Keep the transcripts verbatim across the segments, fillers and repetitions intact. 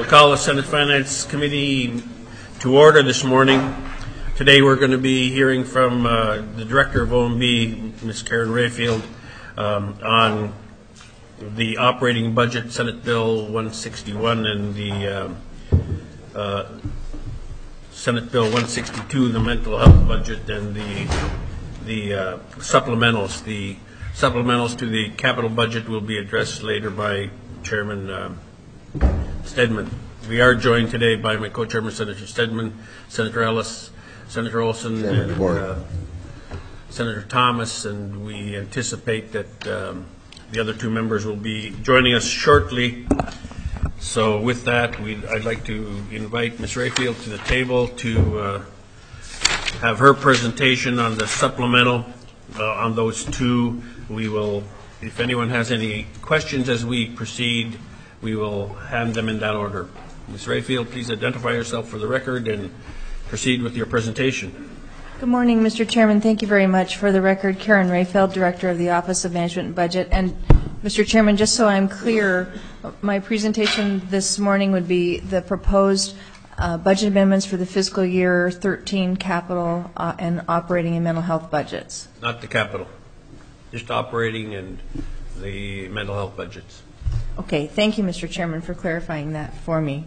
call the Senate Finance Committee to order this morning. Today we're going to be hearing from uh, the Director of O M B, Miz Karen Rayfield, um, on the operating budget, Senate Bill one sixty-one, and the uh, uh, Senate Bill one sixty-two, the mental health budget, and the the uh, supplementals. The supplementals to the capital budget will be addressed later by Chairman uh, Stedman. We are joined today by my co-chairman, Senator Stedman, Senator Ellis, Senator Olson, and uh, Senator Thomas, and we anticipate that um, the other two members will be joining us shortly. So with that, we'd, I'd like to invite Miz Rayfield to the table to uh, have her presentation on the supplemental uh, on those two. We will, if anyone has any questions as we proceed, we will hand them in that order. Miz Rayfield, please identify yourself for the record and proceed with your presentation. Good morning, Mister Chairman. Thank you very much. For the record, Karen Rayfield, Director of the Office of Management and Budget. And Mister Chairman, just so I'm clear, my presentation this morning would be the proposed uh, budget amendments for the fiscal year thirteen capital uh, and operating and mental health budgets. Not the capital, just operating and the mental health budgets. Okay, thank you, Mister Chairman, for clarifying that for me.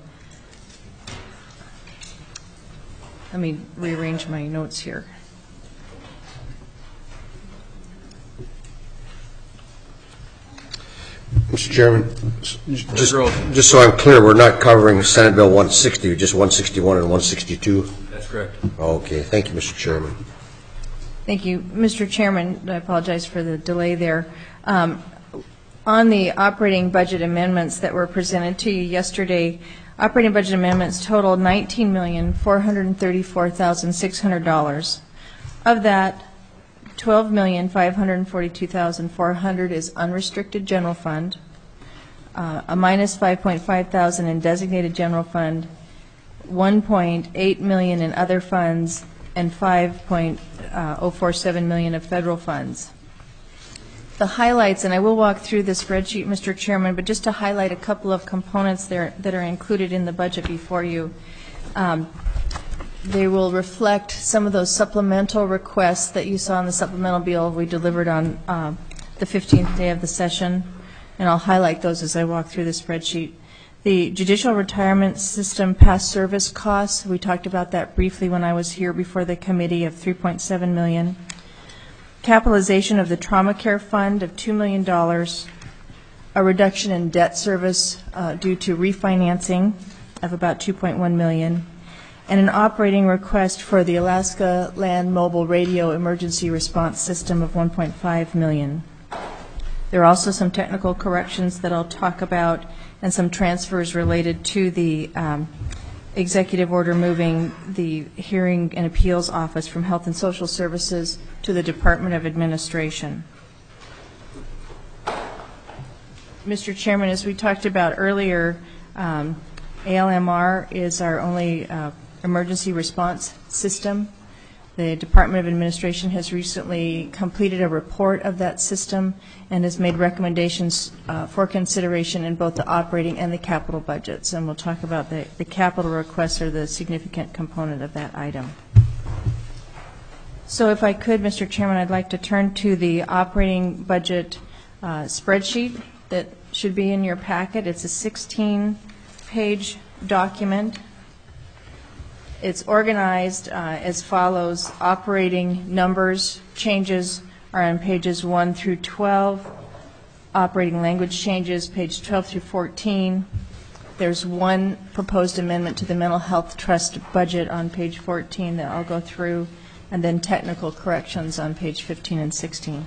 Let me rearrange my notes here. Mister Chairman, just, just so I'm clear, we're not covering Senate Bill one sixty, just one sixty-one and one sixty-two? That's correct. Okay, thank you, Mister Chairman. Thank you, Mister Chairman. I apologize for the delay there. Um, on the operating budget amendments that were presented to you yesterday, operating budget amendments totaled nineteen million four hundred thirty-four thousand six hundred dollars. Of that, twelve million five hundred forty-two thousand four hundred dollars is unrestricted general fund, uh, a minus five point five thousand dollars in designated general fund, one point eight million dollars in other funds, and five point zero four seven million dollars of federal funds. The highlights, and I will walk through the spreadsheet, Mister Chairman, but just to highlight a couple of components there that are included in the budget before you. Um, they will reflect some of those supplemental requests that you saw in the supplemental bill we delivered on uh, the fifteenth day of the session, and I'll highlight those as I walk through the spreadsheet. The judicial retirement system past service costs, we talked about that briefly when I was here before the committee, of three point seven million dollars. Capitalization of the trauma care fund of two million dollars, a reduction in debt service uh, due to refinancing of about two point one million dollars, and an operating request for the Alaska Land Mobile Radio Emergency Response System of one point five million dollars. There are also some technical corrections that I'll talk about and some transfers related to the um, executive order moving the Hearing and Appeals Office from Health and Social Services to the Department of Administration. Mister Chairman, as we talked about earlier, um, A L M R is our only uh, emergency response system. The Department of Administration has recently completed a report of that system and has made recommendations uh, for consideration in both the operating and the capital budgets. And we'll talk about the, the capital requests are the significant component of that item. So if I could, Mister Chairman, I'd like to turn to the operating budget uh, spreadsheet that should be in your packet. It's a sixteen page document. It's organized uh, as follows. Operating numbers changes are on pages one through twelve. Operating language changes, page twelve through fourteen. There's one proposed amendment to the Mental Health Trust budget on page fourteen that I'll go through, and then technical corrections on page fifteen and sixteen.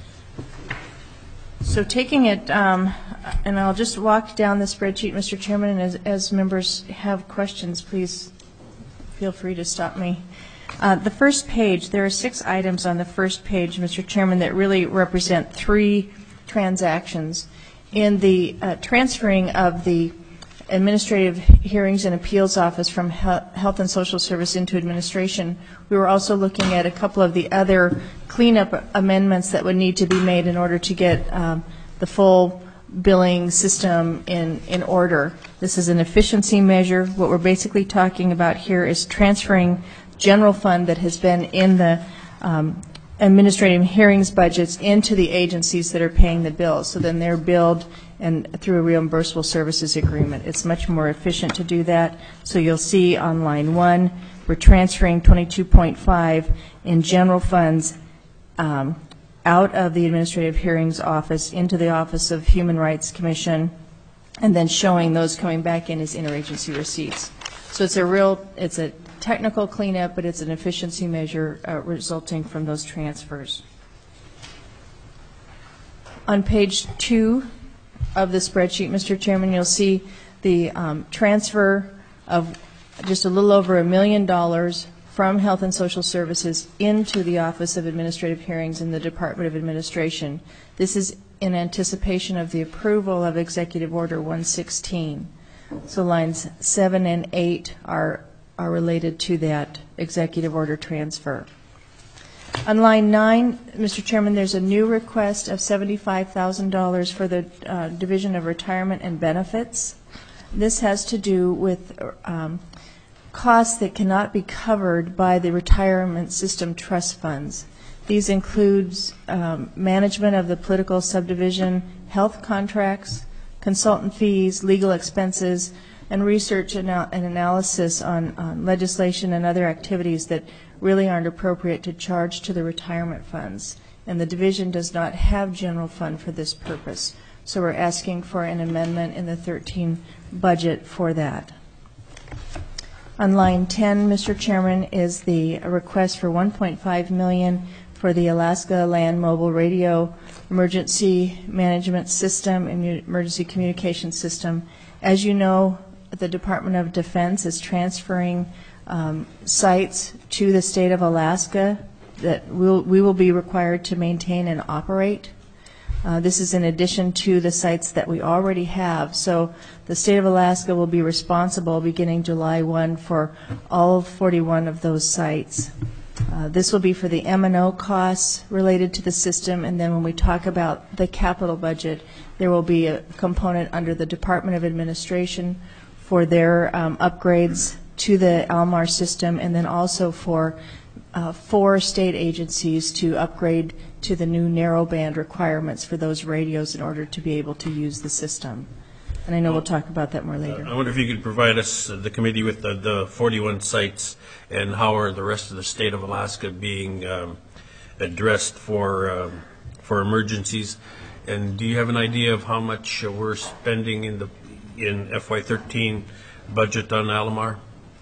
So taking it, um, and I'll just walk down the spreadsheet, Mister Chairman, and as, as members have questions, please feel free to stop me. Uh, the first page, there are six items on the first page, Mister Chairman, that really represent three transactions. In the uh, transferring of the Administrative Hearings and Appeals Office from Health and Social Service into administration, we were also looking at a couple of the other cleanup amendments that would need to be made in order to get um, the full billing system in, in order. This is an efficiency measure. What we're basically talking about here is transferring general fund that has been in the um, administrative hearings budgets into the agencies that are paying the bills. So then they're billed and through a reimbursable services agreement. It's much more efficient to do that. So you'll see on line one, we're transferring twenty-two point five in general funds um, out of the Administrative Hearings Office into the Office of Human Rights Commission, and then showing those coming back in as interagency receipts. So it's a real, it's a technical cleanup, but it's an efficiency measure uh, resulting from those transfers. On page two of the spreadsheet, Mister Chairman, you'll see the um, transfer of just a little over a million dollars from Health and Social Services into the Office of Administrative Hearings in the Department of Administration. This is in anticipation of the approval of Executive Order one sixteen. So lines seven and eight are, are related to that executive order transfer. On line nine, Mister Chairman, there's a new request of seventy-five thousand dollars for the uh, Division of Retirement and Benefits. This has to do with um, costs that cannot be covered by the retirement system trust funds. These include um, management of the political subdivision, health contracts, consultant fees, legal expenses, and research and, and analysis on, on legislation and other activities that really aren't appropriate to charge to the retirement funds. And the division does not have general fund for this purpose. So we're asking for an amendment in the thirteen budget for that. On line ten, Mister Chairman, is the request for one point five million dollars for the Alaska Land Mobile Radio Emergency Management System and Emergency Communication System. As you know, the Department of Defense is transferring um, sites to the state of Alaska that we'll, we will be required to maintain and operate. Uh, this is in addition to the sites that we already have. So the state of Alaska will be responsible beginning July first for all forty-one of those sites. Uh, this will be for the M and O costs related to the system, and then when we talk about the capital budget, there will be a component under the Department of Administration for their um, upgrades to the ALMAR system, and then also for uh, four state agencies to upgrade to the new narrowband requirements for those radios in order to be able to use the system. And I know we'll talk about that more later. I wonder if you could provide us, uh, the committee, with the, the forty-one sites, and how are the rest of the state of Alaska being um, addressed for um, for emergencies? And do you have an idea of how much uh, we're spending in the in F Y thirteen budget on Alamar?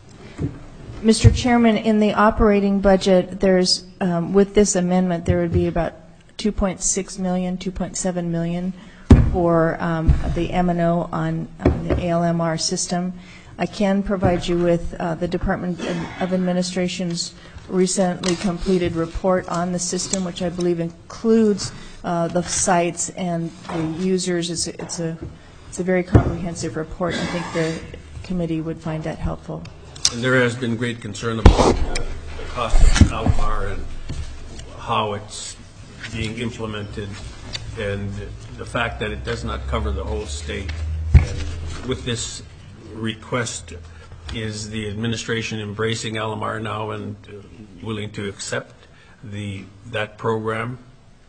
Mister Chairman, in the operating budget, there's um, with this amendment, there would be about two point six million dollars, two point seven million dollars for um, the M and O on, on the A L M R system. I can provide you with uh, the Department of Administration's recently completed report on the system, which I believe includes uh, the sites and the users. It's a, it's a it's a very comprehensive report. I think the committee would find that helpful. And there has been great concern about uh, the cost of Alamar and how it's being implemented, and the fact that it does not cover the whole state. And with this request, is the administration embracing Alamar now and uh, willing to accept the that program?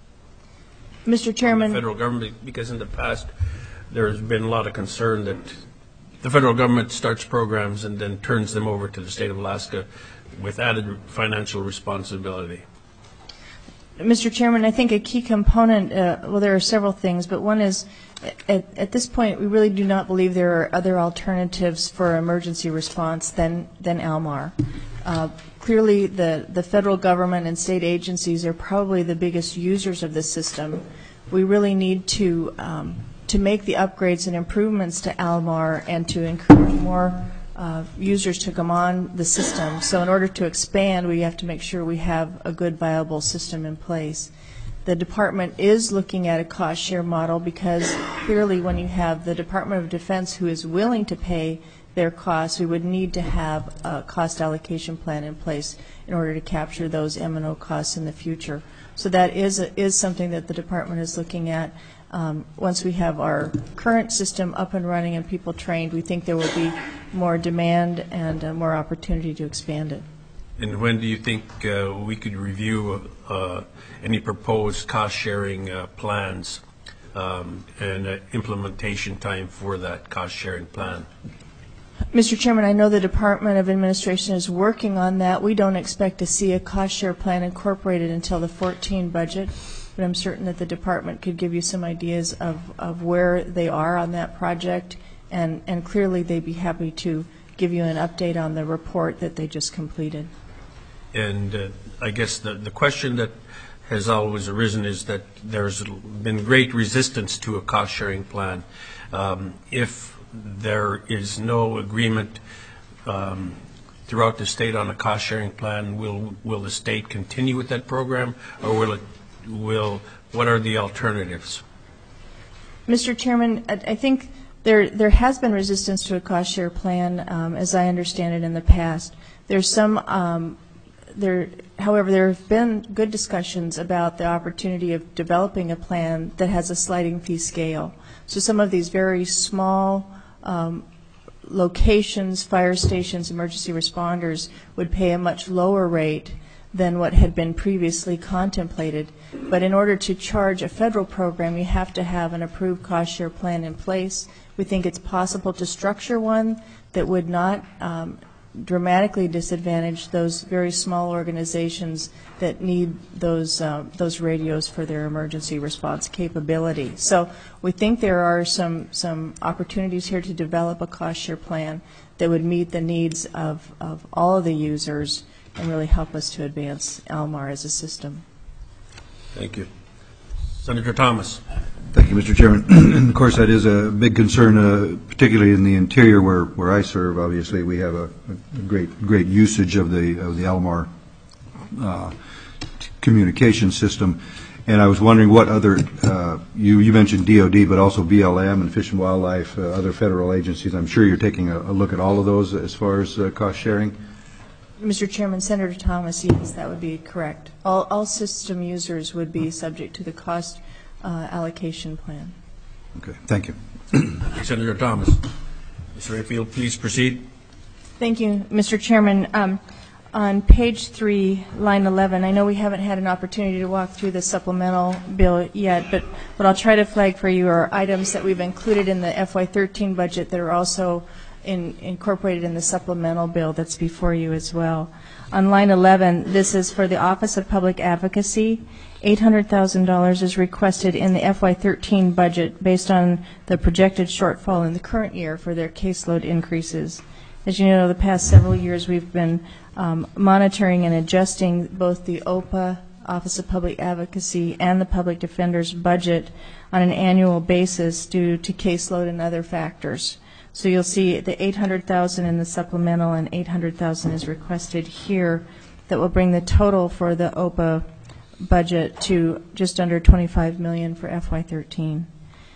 Mister Chairman, the federal government, because in the past there's been a lot of concern that the federal government starts programs and then turns them over to the state of Alaska with added financial responsibility. Mister Chairman, I think a key component, uh, well, there are several things, but one is at, at this point we really do not believe there are other alternatives for emergency response than, than ALMAR. Uh, clearly, the, the federal government and state agencies are probably the biggest users of this system. We really need to, um, to make the upgrades and improvements to ALMAR and to encourage more Uh, users to come on the system. So in order to expand, we have to make sure we have a good, viable system in place. The department is looking at a cost share model because clearly when you have the Department of Defense who is willing to pay their costs, we would need to have a cost allocation plan in place in order to capture those M and O costs in the future. So that is, a, is something that the department is looking at. Um, once we have our current system up and running and people trained, we think there will be more demand and uh, more opportunity to expand it. And when do you think uh, we could review uh, any proposed cost-sharing uh, plans um, and uh, implementation time for that cost-sharing plan? Mister Chairman, I know the Department of Administration is working on that. We don't expect to see a cost-share plan incorporated until the fourteen budget, but I'm certain that the department could give you some ideas of, of where they are on that project, and, and clearly they'd be happy to give you an update on the report that they just completed. And uh, I guess the, the question that has always arisen is that there's been great resistance to a cost-sharing plan. Um, if there is no agreement um, throughout the state on a cost-sharing plan, will will the state continue with that program, or will it will what are the alternatives? Mister Chairman, I, I think there there has been resistance to a cost-share plan, um, as I understand it in the past. There's some um, There, however, there have been good discussions about the opportunity of developing a plan that has a sliding fee scale. So some of these very small um, locations, fire stations, emergency responders would pay a much lower rate than what had been previously contemplated. But in order to charge a federal program, you have to have an approved cost share plan in place. We think it's possible to structure one that would not um, dramatically disadvantage those very small organizations that need those uh, those radios for their emergency response capability. So we think there are some some opportunities here to develop a cost share plan that would meet the needs of, of all of the users and really help us to advance L M A R as a system. Thank you. Senator Thomas. Thank you, Mister Chairman. And of course, that is a big concern, uh, particularly in the interior where, where I serve. Obviously, we have a, a great great usage of the of the L M A R uh, communication system. And I was wondering what other, uh, you, you mentioned D O D, but also B L M and Fish and Wildlife, uh, other federal agencies. I'm sure you're taking a, a look at all of those as far as uh, cost sharing. Mister Chairman, Senator Thomas, yes, that would be correct. All, all system users would be subject to the cost uh, allocation plan. Okay, thank you. Senator Thomas. Mister Rayfield, please proceed. Thank you, Mister Chairman. Um, on page three, line eleven, I know we haven't had an opportunity to walk through the supplemental bill yet, but what I'll try to flag for you are items that we've included in the F Y thirteen budget that are also in, incorporated in the supplemental bill that's before you as well. On line eleven, this is for the Office of Public Advocacy. eight hundred thousand dollars is requested in the F Y thirteen budget based on the projected shortfall in the current year for their caseload increases. As you know, the past several years we've been um, monitoring and adjusting both the O P A, Office of Public Advocacy, and the Public Defender's budget on an annual basis due to caseload and other factors. So you'll see the eight hundred thousand dollars in the supplemental and eight hundred thousand dollars is requested here. That will bring the total for the O P A budget to just under twenty-five million dollars for F Y thirteen.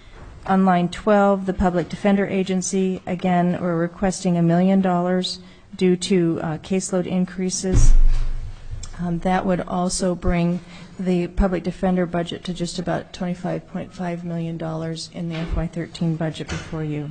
On line twelve, the Public Defender Agency, again, we're requesting a million dollars due to uh, caseload increases. Um, that would also bring the Public Defender budget to just about twenty-five point five million dollars in the F Y thirteen budget before you.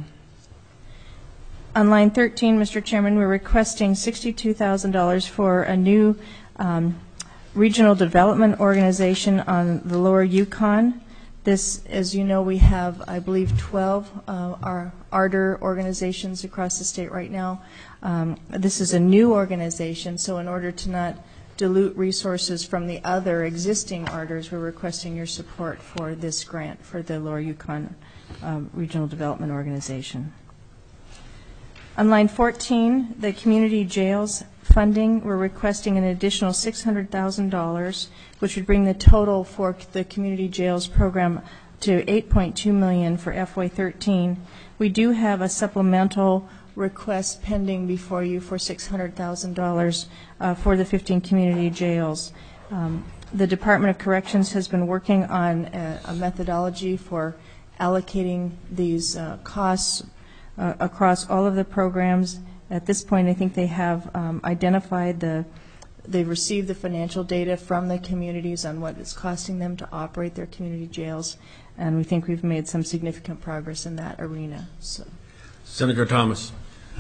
On line thirteen, Mister Chairman, we're requesting sixty-two thousand dollars for a new um, regional development organization on the lower Yukon. This, as you know, we have, I believe, twelve uh, our ARDER organizations across the state right now. Um, this is a new organization, so in order to not dilute resources from the other existing ARDERs, we're requesting your support for this grant for the lower Yukon um, Regional Development Organization. On line fourteen, the community jails funding, we're requesting an additional six hundred thousand dollars, which would bring the total for the community jails program to eight point two million dollars for F Y thirteen. We do have a supplemental request pending before you for six hundred thousand dollars uh, for the fifteen community jails. Um, the Department of Corrections has been working on a, a methodology for allocating these uh, costs Uh, across all of the programs. At this point, I think they have um, identified the They've received the financial data from the communities on what it's costing them to operate their community jails, and we think we've made some significant progress in that arena. So, Senator Thomas.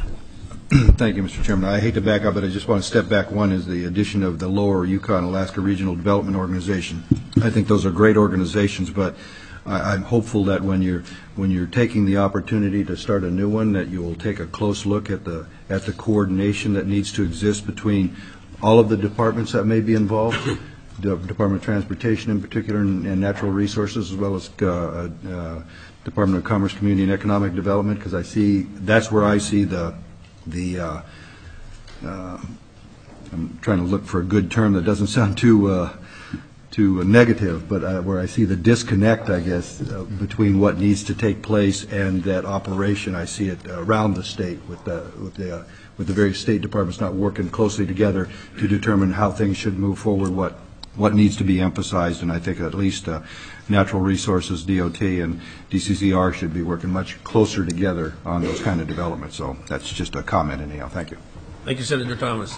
Thank you, Mister Chairman. I hate to back up, but I just want to step back. One is the addition of the Lower Yukon Alaska Regional Development Organization. I think those are great organizations, but I, I'm hopeful that when you're when you're taking the opportunity to start a new one, that you will take a close look at the at the coordination that needs to exist between all of the departments that may be involved, the Department of Transportation in particular, and, and Natural Resources, as well as uh, uh, Department of Commerce, Community, and Economic Development, because I see that's where I see the the uh, uh, I'm trying to look for a good term that doesn't sound too uh, too negative, but uh, where I see the disconnect, I guess, uh, between what needs to take place and that operation. I see it around the state with the with the uh, with the various state departments not working closely together to determine how things should move forward, what what needs to be emphasized, and I think at least uh, Natural Resources, D O T, and D C C R should be working much closer together on those kind of developments. So that's just a comment anyhow. Thank you. Thank you, Senator Thomas.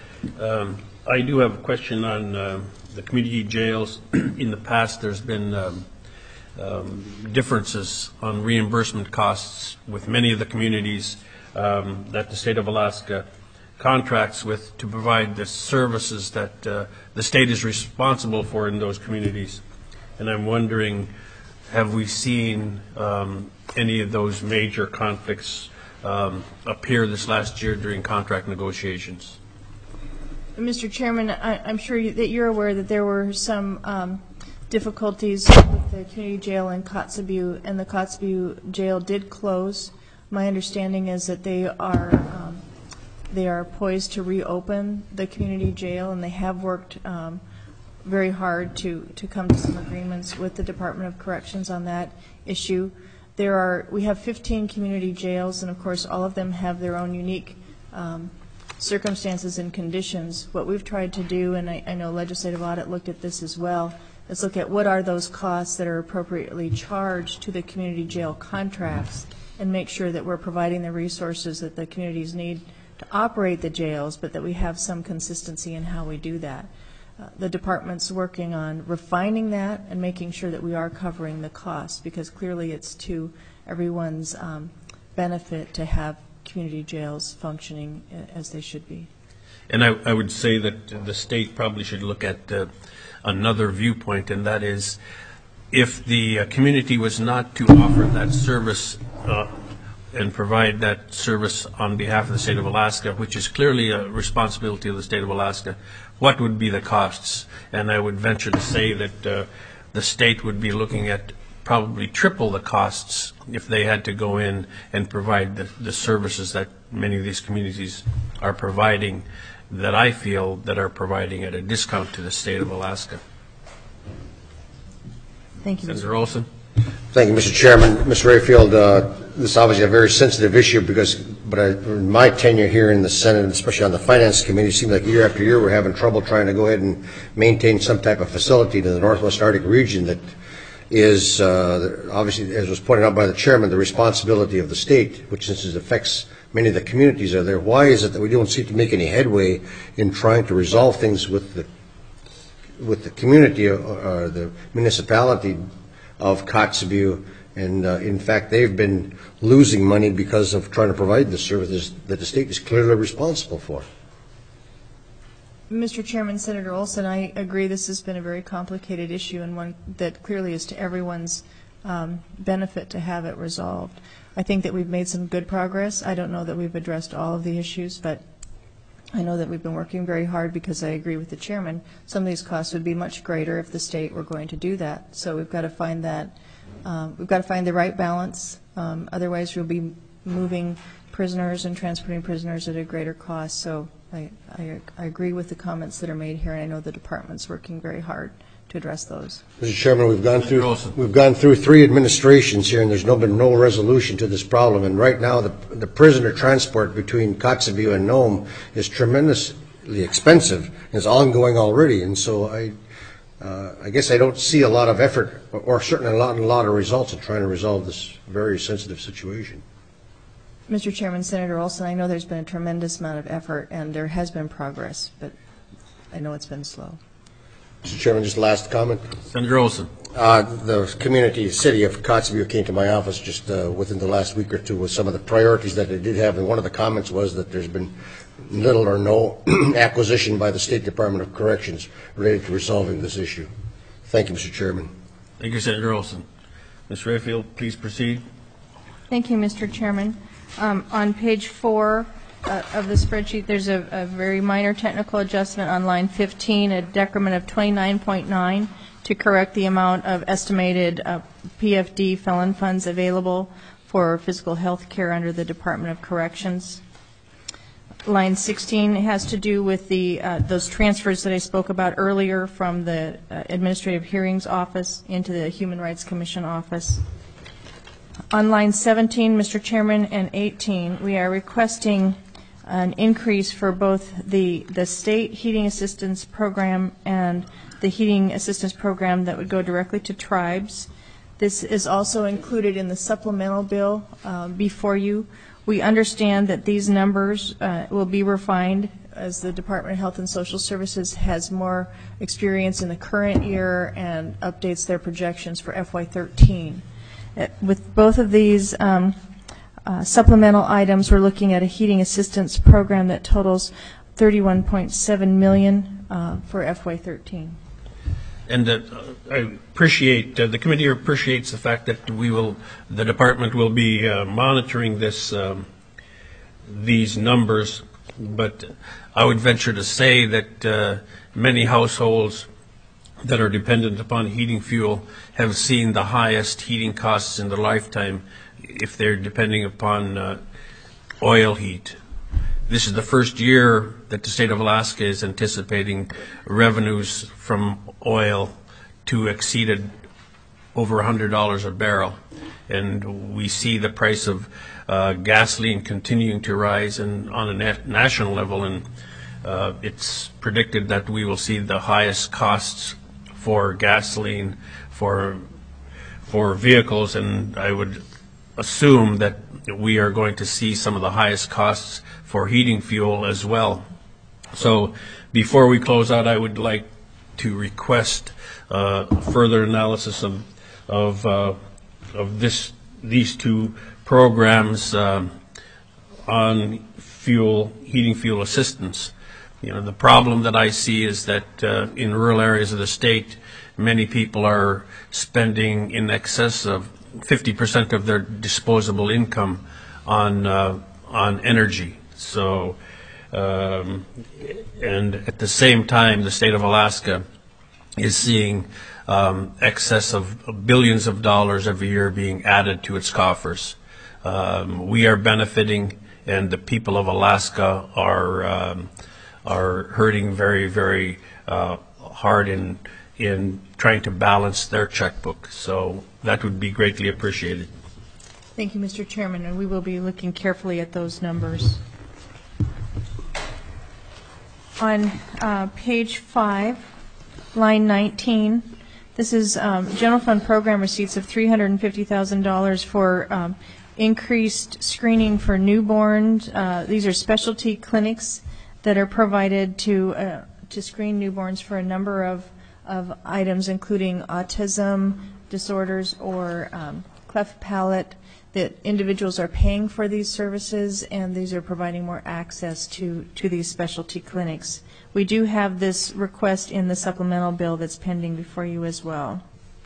Um, I do have a question on uh, the community jails. In the past, there's been um, um, differences on reimbursement costs with many of the communities um, that the state of Alaska contracts with to provide the services that uh, the state is responsible for in those communities. And I'm wondering, have we seen um, any of those major conflicts um, appear this last year during contract negotiations? Mister Chairman, I, I'm sure you, that you're aware that there were some um, difficulties with the community jail in Kotzebue, and the Kotzebue jail did close. My understanding is that they are um, they are poised to reopen the community jail, and they have worked um, very hard to, to come to some agreements with the Department of Corrections on that issue. There are, we have fifteen community jails, and of course all of them have their own unique um, circumstances and conditions. What we've tried to do, and I, I know Legislative Audit looked at this as well, is look at what are those costs that are appropriately charged to the community jail contracts and make sure that we're providing the resources that the communities need to operate the jails, but that we have some consistency in how we do that. Uh, the department's working on refining that and making sure that we are covering the costs, because clearly it's to everyone's um, benefit to have community jails functioning as they should be. And I, I would say that the state probably should look at uh, another viewpoint, and that is, if the uh, community was not to offer that service uh, and provide that service on behalf of the state of Alaska, which is clearly a responsibility of the state of Alaska, what would be the costs? And I would venture to say that uh, the state would be looking at probably triple the costs if they had to go in and provide the, the services that many of these communities are providing, that I feel that are providing at a discount to the state of Alaska. Thank you, Senator Olson. Thank you, Mister Chairman. Mister Rayfield, uh, this is obviously a very sensitive issue because, but I, in my tenure here in the Senate, especially on the Finance Committee, it seems like year after year we're having trouble trying to go ahead and maintain some type of facility to the Northwest Arctic region that is uh, obviously, as was pointed out by the Chairman, the responsibility of the state, which since it affects many of the communities are there. Why is it that we don't seem to make any headway in trying to resolve things with the with the community or, or the municipality of Kotzebue? And uh, in fact, they've been losing money because of trying to provide the services that the state is clearly responsible for. Mister Chairman, Senator Olson, I agree this has been a very complicated issue and one that clearly is to everyone's um, benefit to have it resolved. I think that we've made some good progress. I don't know that we've addressed all of the issues, but I know that we've been working very hard because I agree with the Chairman. Some of these costs would be much greater if the state were going to do that. So we've got to find that, um, we've got to find the right balance. Um, otherwise, we'll be moving prisoners and transporting prisoners at a greater cost. So I, I, I agree with the comments that are made here, and I know the department's working very hard to address those. Mister Chairman, we've gone through we've gone through three administrations here, and there's no been no resolution to this problem. And right now, the the prisoner transport between Kotzebue and Nome is tremendously expensive and it's ongoing already. And so I, uh, I guess I don't see a lot of effort, or, or certainly a lot, a lot of results in trying to resolve this very sensitive situation. Mister Chairman, Senator Olson, I know there's been a tremendous amount of effort and there has been progress, but I know it's been slow. Mister Chairman, just last comment. Senator Olson. Uh, the community, city of Kotzebue came to my office just uh, within the last week or two with some of the priorities that they did have, and one of the comments was that there's been little or no acquisition by the State Department of Corrections related to resolving this issue. Thank you, Mister Chairman. Thank you, Senator Olson. Miz Rayfield, please proceed. Thank you, Mister Chairman. Um, on page four uh, of the spreadsheet, there's a, a very minor technical adjustment on line fifteen, a decrement of twenty-nine point nine to correct the amount of estimated uh, P F D felon funds available for physical health care under the Department of Corrections. Line sixteen has to do with the uh, those transfers that I spoke about earlier from the uh, Administrative Hearings Office into the Human Rights Commission Office. On line seventeen, Mister Chairman, and eighteen, we are requesting an increase for both the, the state heating assistance program and the heating assistance program that would go directly to tribes. This is also included in the supplemental bill uh, before you. We understand that these numbers uh, will be refined as the Department of Health and Social Services has more experience in the current year and updates their projections for F Y thirteen. Uh, with both of these um, uh, supplemental items, we're looking at a heating assistance program that totals thirty-one point seven million dollars uh, for F Y thirteen. And uh, I appreciate, uh, the committee appreciates the fact that we will, the department will be uh, monitoring this, um, these numbers, but I would venture to say that uh, many households that are dependent upon heating fuel have seen the highest heating costs in their lifetime if they're depending upon uh, oil heat. This is the first year that the state of Alaska is anticipating revenues from oil to exceed over one hundred dollars a barrel. And we see the price of uh, gasoline continuing to rise and on a na- national level, and uh, it's predicted that we will see the highest costs for gasoline for for vehicles, and I would assume that we are going to see some of the highest costs for heating fuel as well. So before we close out, I would like to request uh, further analysis of of uh, of this these two programs um, on fuel heating fuel assistance. You know, the problem that I see is that uh, in rural areas of the state, many people are spending in excess of fifty percent of their disposable income on uh, on energy. So, um, and at the same time, the state of Alaska is seeing um, excess of billions of dollars every year being added to its coffers. Um, we are benefiting, and the people of Alaska are um, are hurting very, very uh, hard in in trying to balance their checkbook. So that would be greatly appreciated. Thank you, Mister Chairman, and we will be looking carefully at those numbers. On uh, page five, line nineteen, this is um, general fund program receipts of three hundred fifty thousand dollars for um, increased screening for newborns. Uh, these are specialty clinics that are provided to uh, to screen newborns for a number of, of items, including autism disorders or um, cleft palate, that individuals are paying for these services, and these are providing more access to, to these specialty clinics. We do have this request in the supplemental bill that's pending before you as well.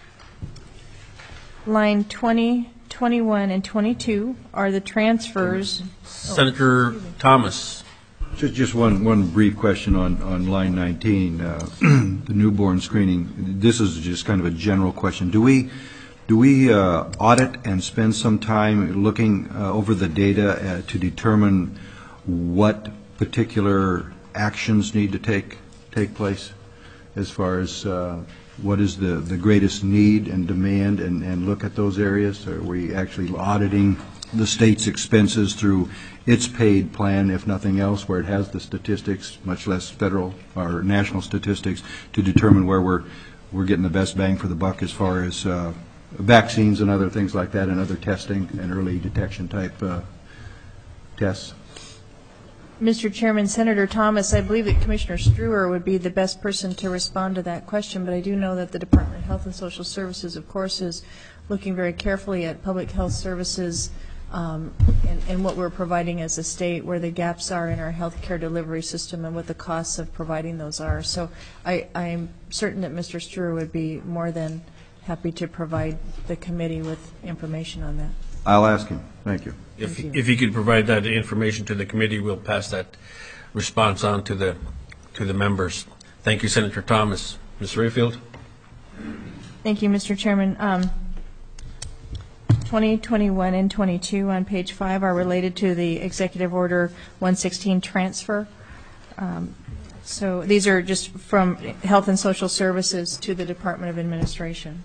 Line twenty, twenty-one, and twenty-two are the transfers. Senator Thomas. Just, just one, one brief question on, on line nineteen, uh, the newborn screening. This is just kind of a general question. Do we, do we uh, audit and spend some time looking uh, over the data uh, to determine what particular actions need to take take place as far as uh, what is the, the greatest need and demand, and, and look at those areas? Are we actually auditing the state's expenses through its paid plan, if nothing else, where it has the statistics, much less federal or national statistics, to determine where we're we're getting the best bang for the buck as far as uh, vaccines and other things like that, and other testing and early detection type uh, tests? Mister Chairman, Senator Thomas, I believe that Commissioner Struer would be the best person to respond to that question, but I do know that the Department of Health and Social Services, of course, is looking very carefully at public health services um, and, and what we're providing as a state, where the gaps are in our health care delivery system and what the costs of providing those are. So I, I'm certain that Mister Struer would be more than happy to provide the committee with information on that. I'll ask him. Thank you. If, Thank you. if you could provide that information to the committee, we'll pass that response on to the, to the members. Thank you, Senator Thomas. Miz Rayfield? Thank you, Mister Chairman. Um, twenty, twenty-one, and twenty-two on page five are related to the Executive Order one sixteen transfer. Um, so these are just from Health and Social Services to the Department of Administration.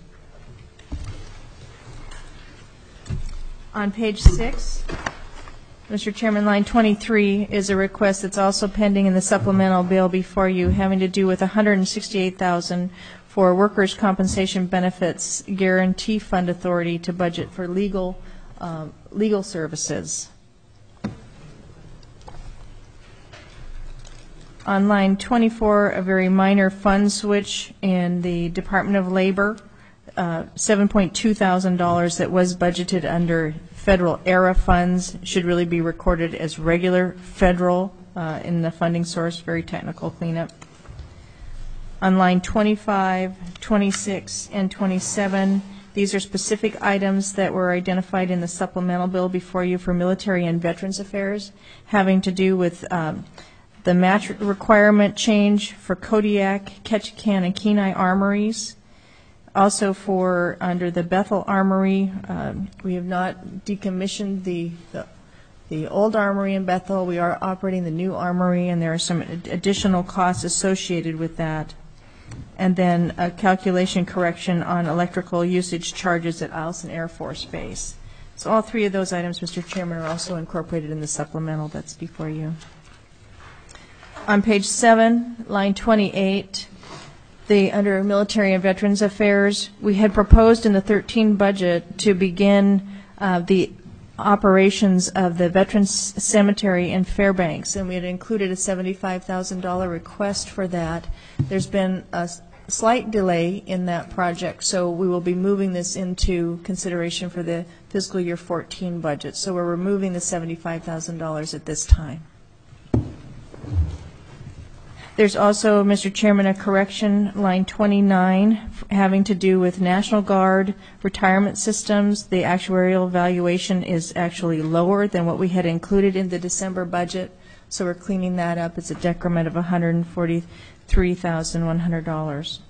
On page six, Mister Chairman, line twenty-three is a request that's also pending in the supplemental bill before you, having to do with one hundred sixty-eight thousand dollars for workers' compensation benefits guarantee fund authority to budget for legal um, legal services. On line twenty-four, a very minor fund switch in the Department of Labor. Uh, seven point two thousand dollars that was budgeted under federal ERA funds should really be recorded as regular federal uh, in the funding source. Very technical cleanup. On line twenty-five, twenty-six, and twenty-seven, these are specific items that were identified in the supplemental bill before you for military and veterans affairs, having to do with um, the match requirement change for Kodiak, Ketchikan, and Kenai armories. Also for under the Bethel Armory, um, we have not decommissioned the, the the old armory in Bethel. We are operating the new armory, and there are some additional costs associated with that. And then a calculation correction on electrical usage charges at Eielson Air Force Base. So all three of those items, Mister Chairman, are also incorporated in the supplemental that's before you. On page seven, line twenty-eight, the under Military and Veterans Affairs, we had proposed in the thirteen budget to begin uh, the operations of the Veterans Cemetery in Fairbanks, and we had included a seventy-five thousand dollars request for that. There's been a slight delay in that project, so we will be moving this into consideration for the fiscal year fourteen budget. So we're removing the seventy-five thousand dollars at this time. There's also, Mister Chairman, a correction, line twenty-nine, having to do with National Guard retirement systems. The actuarial valuation is actually lower than what we had included in the December budget, so we're cleaning that up. It's a decrement of one hundred forty-three thousand one hundred dollars.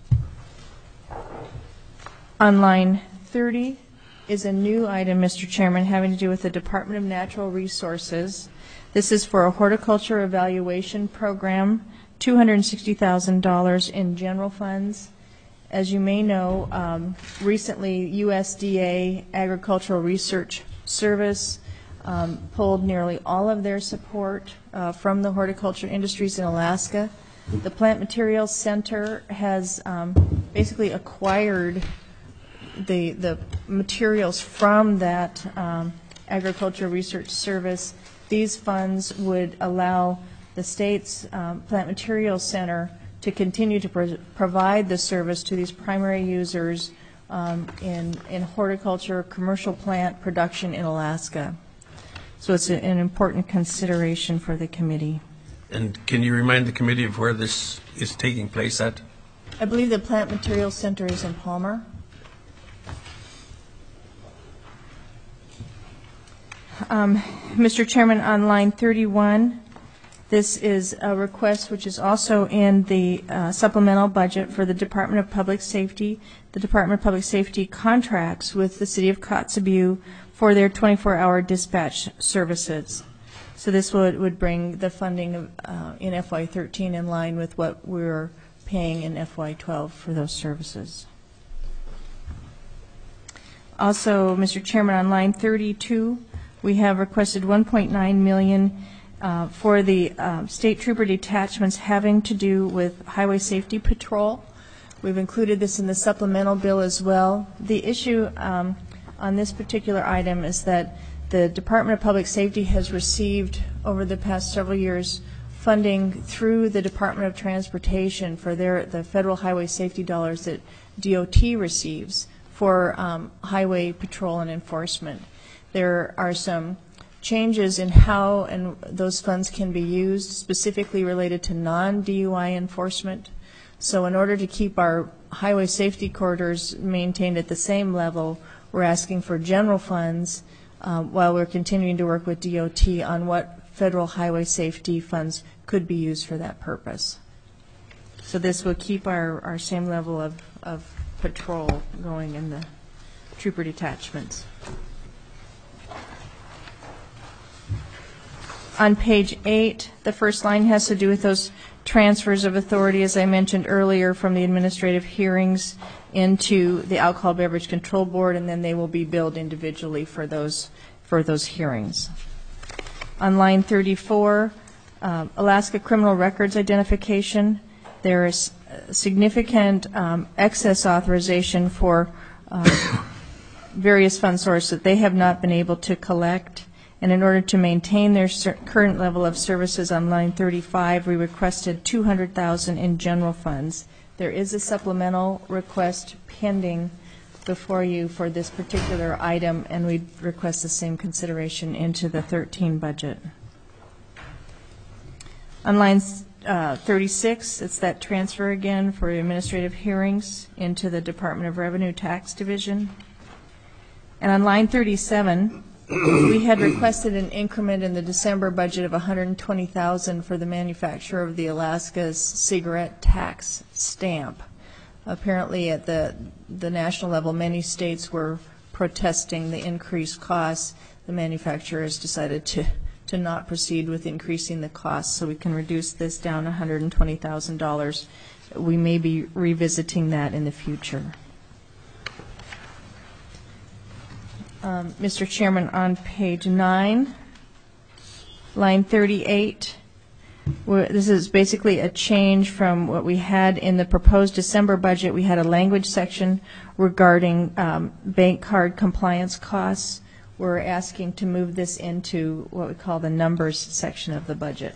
On line thirty is a new item, Mister Chairman, having to do with the Department of Natural Resources. This is for a horticulture evaluation program, two hundred sixty thousand dollars in general funds. As you may know, um, recently U S D A Agricultural Research Service um, pulled nearly all of their support uh, from the horticulture industries in Alaska. The Plant Materials Center has um, basically acquired the, the materials from that um, Agricultural Research Service. These funds would allow the state's um, Plant Materials Center to continue to pro provide the service to these primary users um, in, in horticulture, commercial plant production in Alaska. So it's a, an important consideration for the committee. And can you remind the committee of where this is taking place at? I believe the Plant Materials Center is in Palmer. Um, Mister Chairman, on line thirty-one, this is a request which is also in the uh, supplemental budget for the Department of Public Safety. The Department of Public Safety contracts with the City of Kotzebue for their twenty-four hour dispatch services. So this would, would bring the funding of, uh, in F Y thirteen in line with what we're paying in F Y twelve for those services. Also, Mister Chairman, on line thirty-two, we have requested one point nine million dollars uh, for the uh, state trooper detachments having to do with highway safety patrol. We've included this in the supplemental bill as well. The issue um, on this particular item is that the Department of Public Safety has received over the past several years funding through the Department of Transportation for their the federal highway safety dollars that D O T receives for um, highway patrol and enforcement. There are some changes in how and those funds can be used, specifically related to non-D U I enforcement. So in order to keep our highway safety corridors maintained at the same level, we're asking for general funds um, while we're continuing to work with D O T on what federal highway safety funds could be used for that purpose. So this will keep our, our same level of, of patrol going in the trooper detachments. On page eight, the first line has to do with those transfers of authority, as I mentioned earlier, from the administrative hearings into the Alcohol Beverage Control Board, and then they will be billed individually for those for those hearings. On line thirty-four, um, Alaska Criminal Records Identification, there is significant um, excess authorization for uh, various fund sources that they have not been able to collect. And in order to maintain their current level of services on line thirty-five, we requested two hundred thousand dollars in general funds. There is a supplemental request pending before you for this particular item, and we request the same consideration into the thirteen budget. On line uh, thirty-six, it's that transfer again for administrative hearings into the Department of Revenue Tax Division. And on line thirty-seven, we had requested an increment in the December budget of one hundred twenty thousand dollars for the manufacture of the Alaska's cigarette tax stamp. Apparently at the, the national level, many states were protesting the increased costs. The manufacturers decided to, to not proceed with increasing the costs, so we can reduce this down one hundred twenty thousand dollars. We may be revisiting that in the future. Um, Mister Chairman, on page nine, line thirty-eight, where this is basically a change from what we had in the proposed December budget. We had a language section regarding um, bank card compliance costs. We're asking to move this into what we call the numbers section of the budget.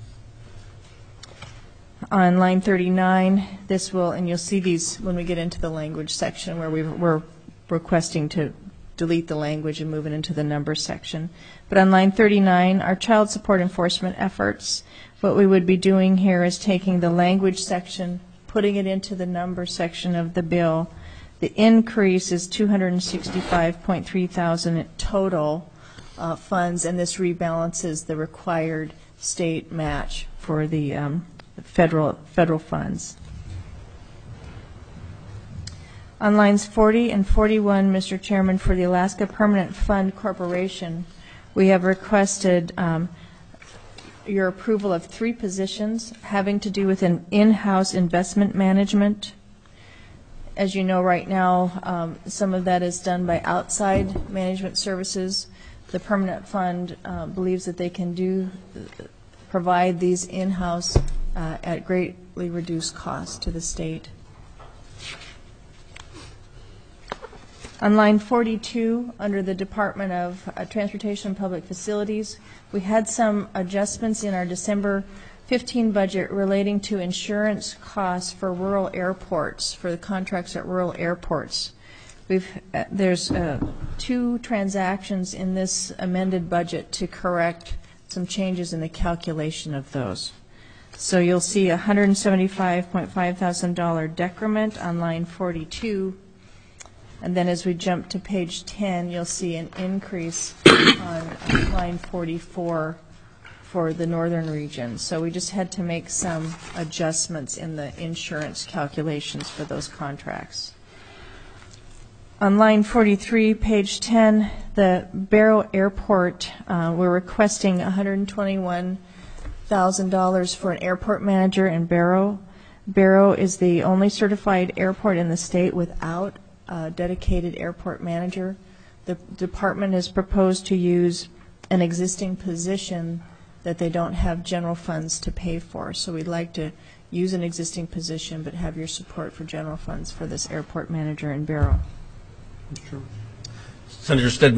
On line thirty-nine, this will, and you'll see these when we get into the language section where we we're requesting to delete the language and move it into the numbers section. But on line thirty-nine, our child support enforcement efforts, what we would be doing here is taking the language section, putting it into the number section of the bill. The increase is two hundred sixty-five point three thousand total uh, funds, and this rebalances the required state match for the um, federal federal funds. On lines forty and forty-one, Mister Chairman, for the Alaska Permanent Fund Corporation, we have requested um, your approval of three positions having to do with an in-house investment management. As you know, right now, um, some of that is done by outside management services. The Permanent Fund uh, believes that they can do provide these in-house uh, at greatly reduced cost to the state. On line forty-two, under the Department of uh, Transportation and Public Facilities, we had some adjustments in our December fifteen budget relating to insurance costs for rural airports, for the contracts at rural airports. We've, uh, there's uh, two transactions in this amended budget to correct some changes in the calculation of those. So you'll see a one hundred seventy-five point five thousand dollars decrement on line forty-two. And then as we jump to page ten, you'll see an increase on line forty-four for the northern region. So we just had to make some adjustments in the insurance calculations for those contracts. On line forty-three, page ten, the Barrow Airport, uh, we're requesting one hundred twenty-one thousand dollars for an airport manager in Barrow. Barrow is the only certified airport in the state without a dedicated airport manager. The department has proposed to use an existing position that they don't have general funds to pay for. So we'd like to use an existing position but have your support for general funds for this airport manager in Barrow. Senator Stedman.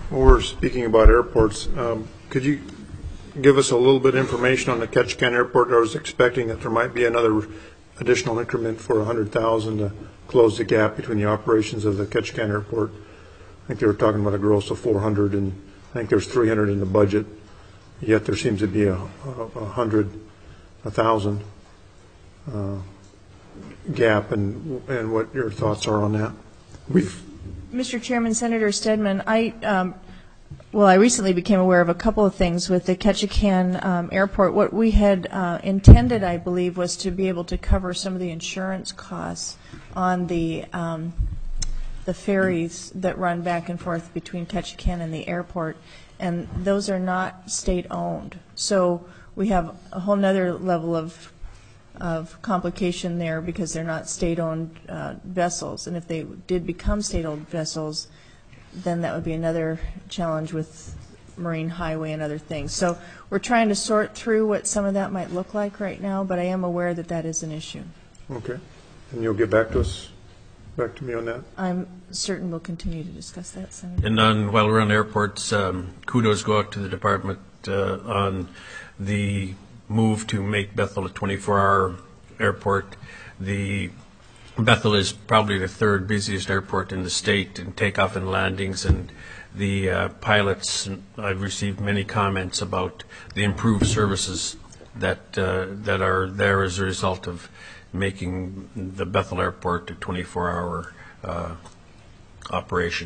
Well, we're speaking about airports. Um, could you give us a little bit of information on the Ketchikan Airport? I was expecting that there might be another additional increment for one hundred thousand dollars to close the gap between the operations of the Ketchikan Airport. I think they were talking about a gross of four hundred, and I think there's three hundred in the budget. Yet there seems to be a, a, a hundred, a thousand uh, gap, and and what your thoughts are on that. We've Mister Chairman, Senator Stedman, I, um, well, I recently became aware of a couple of things with the Ketchikan um, Airport. What we had uh, intended, I believe, was to be able to cover some of the insurance costs on the um, the ferries that run back and forth between Ketchikan and the airport, and those are not state-owned. So we have a whole nother level of of complication there because they're not state-owned uh, vessels. And if they did become state-owned vessels, then that would be another challenge with Marine Highway and other things. So we're trying to sort through what some of that might look like right now, but I am aware that that is an issue. okay, and you'll get back to us, back to me on that. I'm certain we'll continue to discuss that, Senator. And on, while we're on airports, um, kudos go out to the department uh, on the move to make Bethel a twenty-four hour airport. The Bethel is probably the third busiest airport in the state in takeoff and landings, and the uh, pilots, I've received many comments about the improved services that uh, that are there as a result of making the Bethel Airport a twenty-four hour uh, operation.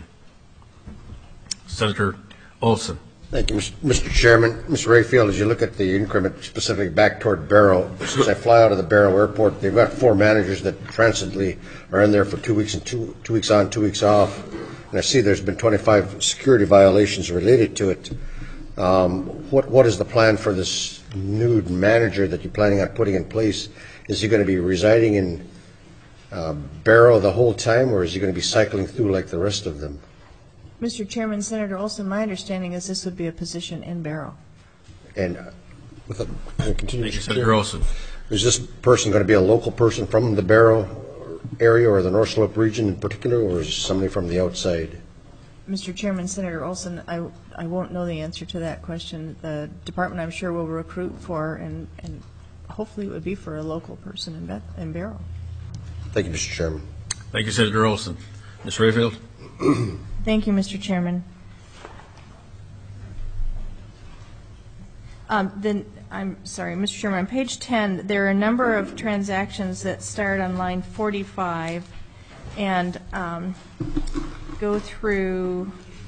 Senator Olson. Thank you, Mister Chairman. Mister Rayfield, as you look at the increment specific back toward Barrow, since I fly out of the Barrow Airport, they've got four managers that transiently are in there for two weeks and two, two weeks on, two weeks off. And I see there's been twenty-five security violations related to it. Um, what What is the plan for this new manager that you're planning on putting in place? Is he going to be residing in uh, Barrow the whole time, or is he going to be cycling through like the rest of them? Mister Chairman, Senator Olson, my understanding is this would be a position in Barrow. And uh, with a, and continue, Thank you, Senator Olson. Is this person going to be a local person from the Barrow area or the North Slope region in particular, or is somebody from the outside? Mister Chairman, Senator Olson, I, I won't know the answer to that question. The department, I'm sure, will recruit for, and, and hopefully it would be for a local person in, Beth, in Barrow. Thank you, Mister Chairman. Thank you, Senator Olson. Miz Rayfield. Thank you, Mister Chairman. Um, then, I'm sorry, Mister Chairman, on page ten, there are a number of transactions that start on line forty-five and um, go through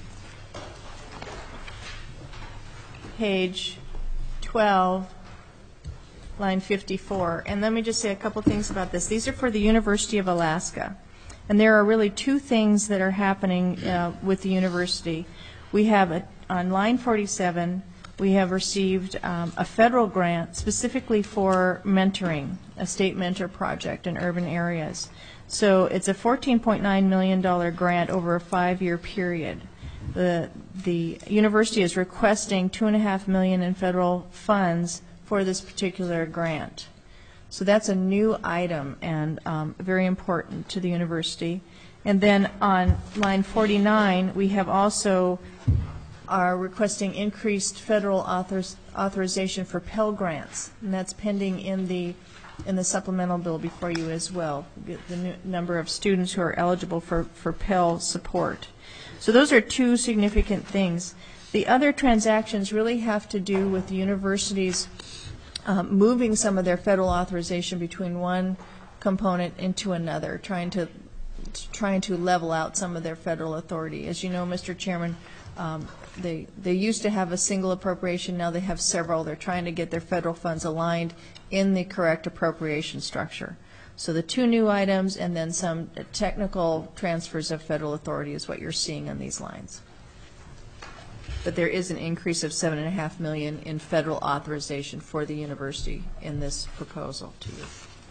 page twelve, line fifty-four. And let me just say a couple things about this. These are for the University of Alaska. And there are really two things that are happening uh, with the university. We have, a, on line forty-seven, we have received um, a federal grant specifically for mentoring, a state mentor project in urban areas. So it's a fourteen point nine million dollars grant over a five-year period. The, the university is requesting two point five million dollars in federal funds for this particular grant. So that's a new item and um, very important to the university. And then on line forty-nine, we have also are requesting increased federal authors, authorization for Pell Grants, and that's pending in the in the supplemental bill before you as well, the new number of students who are eligible for, for Pell support. So those are two significant things. The other transactions really have to do with the university's um, moving some of their federal authorization between one component into another, trying to trying to level out some of their federal authority. As you know, Mister Chairman, um, they they used to have a single appropriation. Now they have several. They're trying to get their federal funds aligned in the correct appropriation structure. So the two new items and then some technical transfers of federal authority is what you're seeing on these lines. But there is an increase of seven and a half million in federal authorization for the university in this proposal to you.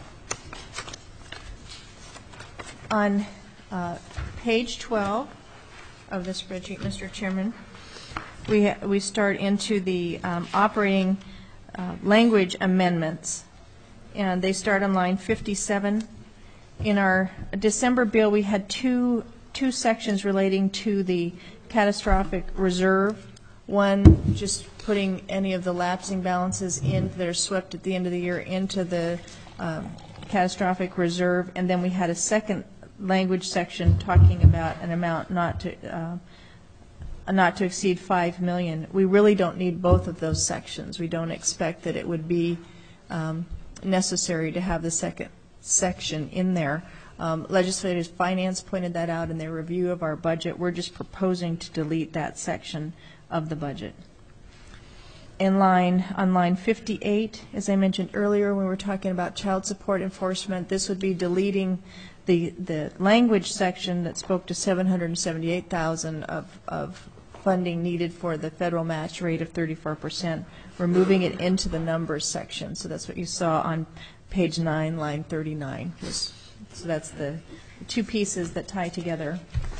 On uh, page twelve of the spreadsheet, Mister Chairman, we we start into the um, operating uh, language amendments, and they start on line fifty-seven. In our December bill, we had two two sections relating to the catastrophic reserve. One, just putting any of the lapsing balances in that are swept at the end of the year into the um, catastrophic reserve. And then we had a second language section talking about an amount not to uh, not to exceed five million dollars. We really don't need both of those sections. We don't expect that it would be um, necessary to have the second section in there. Um, Legislative Finance pointed that out in their review of our budget. We're just proposing to delete that section of the budget. In line, on line fifty-eight, as I mentioned earlier when we were talking about child support enforcement, this would be deleting the the language section that spoke to seven hundred seventy-eight thousand dollars of, of funding needed for the federal match rate of thirty-four percent. We're moving it into the numbers section. So that's what you saw on page nine, line thirty-nine. Was, so that's the two pieces that tie together.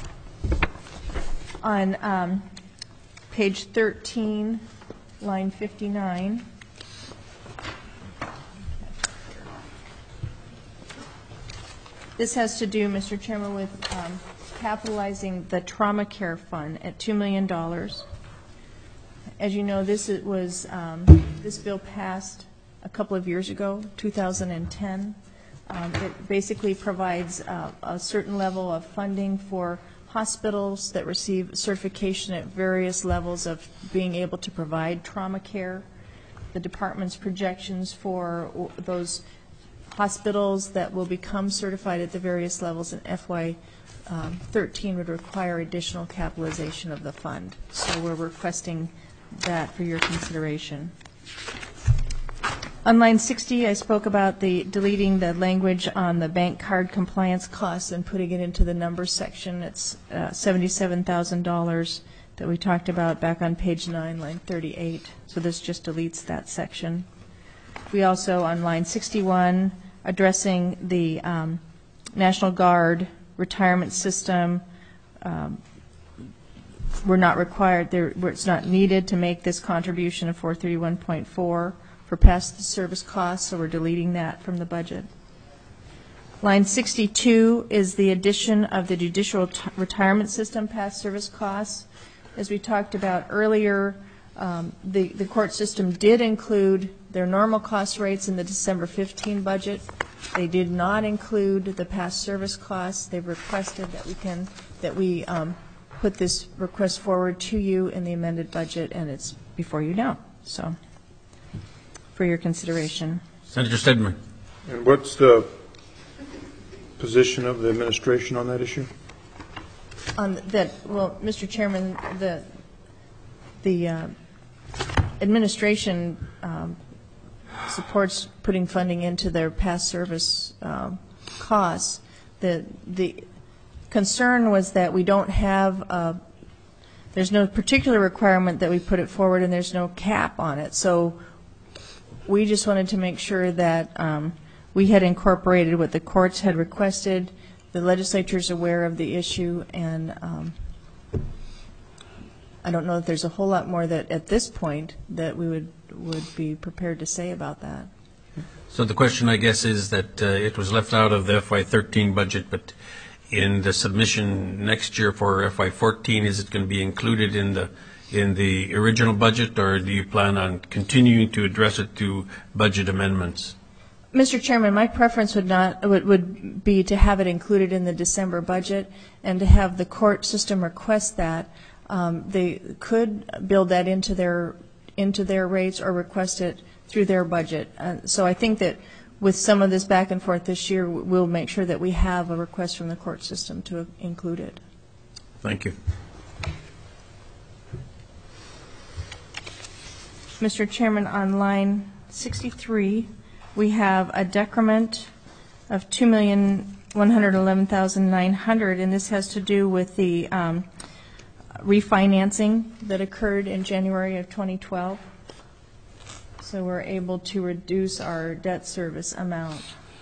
On um, page thirteen, line fifty-nine, this has to do, Mister Chairman, with um, capitalizing the trauma care fund at two million dollars. As you know, this it was um, this bill passed a couple of years ago, two thousand ten. Um, it basically provides uh, a certain level of funding for hospitals that receive certification at various levels of being able to provide trauma care. The department's projections for those hospitals that will become certified at the various levels in F Y thirteen would require additional capitalization of the fund. So we're requesting that for your consideration. On line sixty, I spoke about the deleting the language on the bank card compliance costs and putting it into the numbers section. It's uh, seventy-seven thousand dollars that we talked about back on page nine, line thirty-eight. So this just deletes that section. We also, on line sixty-one, addressing the um, National Guard retirement system. Um, we're not required, there, it's not needed to make this contribution of four thirty-one point four for past service costs, so we're deleting that from the budget. Line sixty-two is the addition of the judicial retirement system past service costs. As we talked about earlier, um, the, the court system did include their normal cost rates in the December fifteen budget. They did not include the past service costs. They've requested that we can that we um, put this request forward to you in the amended budget, and it's before you now. So, for your consideration. Senator Stedman. And what's the position of the administration on that issue? On that, well, Mister Chairman, the the uh, administration um, supports putting funding into their past service um, costs. The the concern was that we don't have a, there's no particular requirement that we put it forward, and there's no cap on it. So we just wanted to make sure that um, we had incorporated what the courts had requested. The legislature is aware of the issue, and um, I don't know that there's a whole lot more that at this point that we would would be prepared to say about that. So the question, I guess, is that uh, it was left out of the F Y thirteen budget, but in the submission next year for F Y fourteen, is it going to be included in the in the original budget, or do you plan on continuing to address it through budget amendments? Mister Chairman, my preference would not would, would be to have it included in the December budget and to have the court system request that. Um, they could build that into their into their rates or request it through their budget. Uh, so I think that with some of this back and forth this year, we'll make sure that we have a request from the court system to include it. Thank you. Mister Chairman, on line sixty-three, we have a decrement of two million one hundred eleven thousand nine hundred, and this has to do with the um, refinancing that occurred in January of twenty twelve. So we're able to reduce our debt service amount.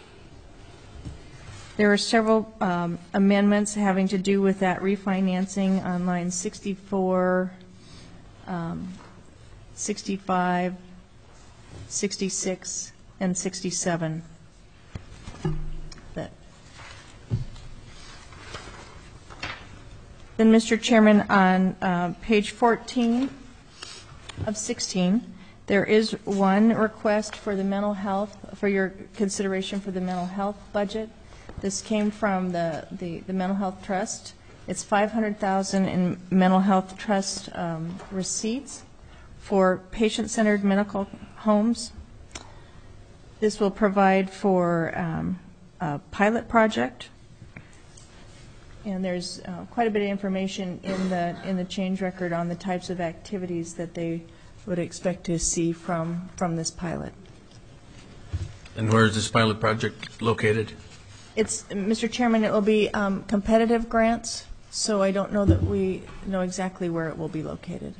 There are several um, amendments having to do with that refinancing on line sixty-four, um, sixty-five, sixty-six, and sixty-seven. That Then, Mister Chairman, on uh, page fourteen of sixteen, there is one request for the mental health, for your consideration for the mental health budget. This came from the, the, the Mental Health Trust. It's five hundred thousand dollars in Mental Health Trust um, receipts for patient-centered medical homes. This will provide for um, a pilot project. And there's uh, quite a bit of information in the in the change record on the types of activities that they would expect to see from from this pilot. And where is this pilot project located? It's, Mister Chairman, it will be um, competitive grants, so I don't know that we know exactly where it will be located.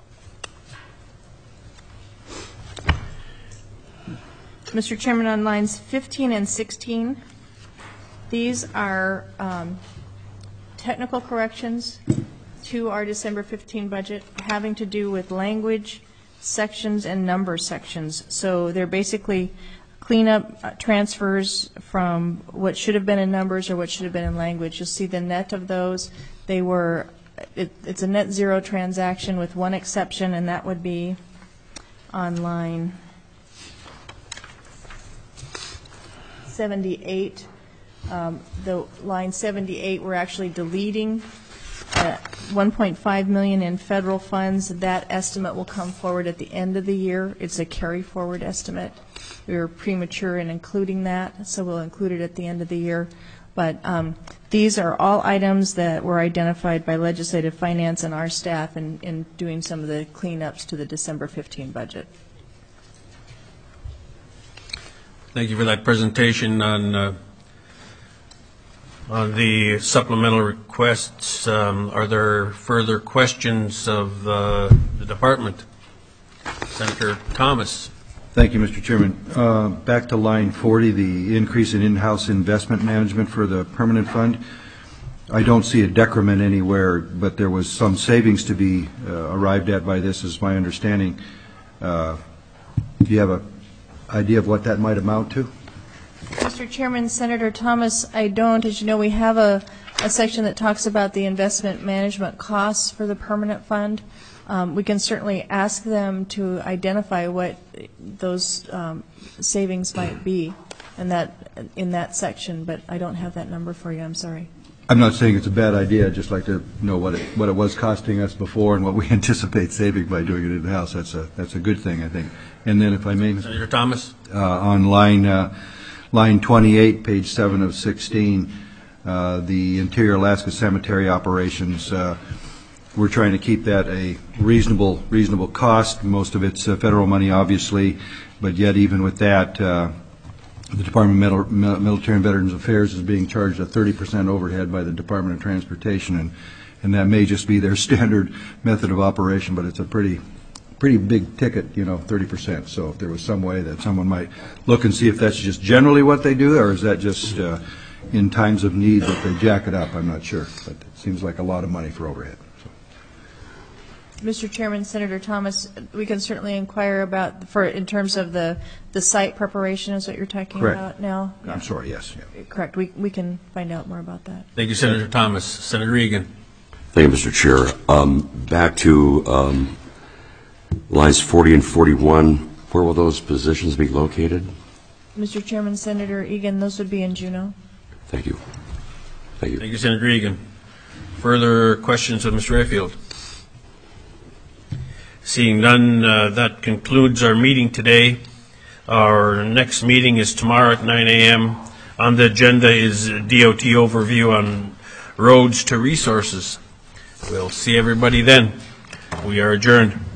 Mister Chairman, on lines fifteen and sixteen, these are um, technical corrections to our December fifteenth budget having to do with language sections and number sections. So they're basically cleanup uh, transfers from what should have been in numbers or what should have been in language. You'll see the net of those. They were, it, it's a net zero transaction with one exception, and that would be on line seventy-eight. Um, the line seventy-eight, we're actually deleting uh, one point five million dollars in federal funds. That estimate will come forward at the end of the year. It's a carry forward estimate. We were premature in including that, so we'll include it at the end of the year. But um, these are all items that were identified by legislative finance and our staff in, in doing some of the cleanups to the December fifteenth budget. Thank you for that presentation on uh, on the supplemental requests. Um, are there further questions of uh, the department? Senator Thomas. Thank you, Mister Chairman. Uh, back to line forty, the increase in in-house investment management for the permanent fund. I don't see a decrement anywhere, but there was some savings to be uh, arrived at by this, is my understanding. Uh, do you have an idea of what that might amount to? Mister Chairman, Senator Thomas, I don't. As you know, we have a, a section that talks about the investment management costs for the permanent fund. Um, we can certainly ask them to identify what those um, savings might be in that in that section, but I don't have that number for you. I'm sorry. I'm not saying it's a bad idea. I'd just like to know what it what it was costing us before and what we anticipate saving by doing it in the house. That's a that's a good thing, I think. And then, if I may, Senator Thomas. Uh, on line uh, line twenty-eight, page seven of sixteen, uh, the Interior Alaska Cemetery operations. Uh, We're trying to keep that a reasonable reasonable cost. Most of it's uh, federal money, obviously, but yet even with that, uh, the Department of Mil- Military and Veterans Affairs is being charged a thirty percent overhead by the Department of Transportation, and, and that may just be their standard method of operation, but it's a pretty pretty big ticket, you know, thirty percent. So if there was some way that someone might look and see if that's just generally what they do, or is that just uh, in times of need that they jack it up, I'm not sure, but it seems like a lot of money for overhead. Mister Chairman, Senator Thomas, we can certainly inquire about, for in terms of the, the site preparation is what you're talking Correct. about now? Yeah. I'm sorry, yes. Yeah. Correct. We, we can find out more about that. Thank you, Senator Thomas. Senator Egan. Thank you, Mister Chair. Um, back to um, lines forty and forty-one, where will those positions be located? Mister Chairman, Senator Egan, those would be in Juneau. Thank you. Thank you. Thank you, Senator Egan. Further questions of Mister Rayfield? Seeing none, uh, that concludes our meeting today. Our next meeting is tomorrow at nine a.m. On the agenda is a D O T overview on roads to resources. We'll see everybody then. We are adjourned.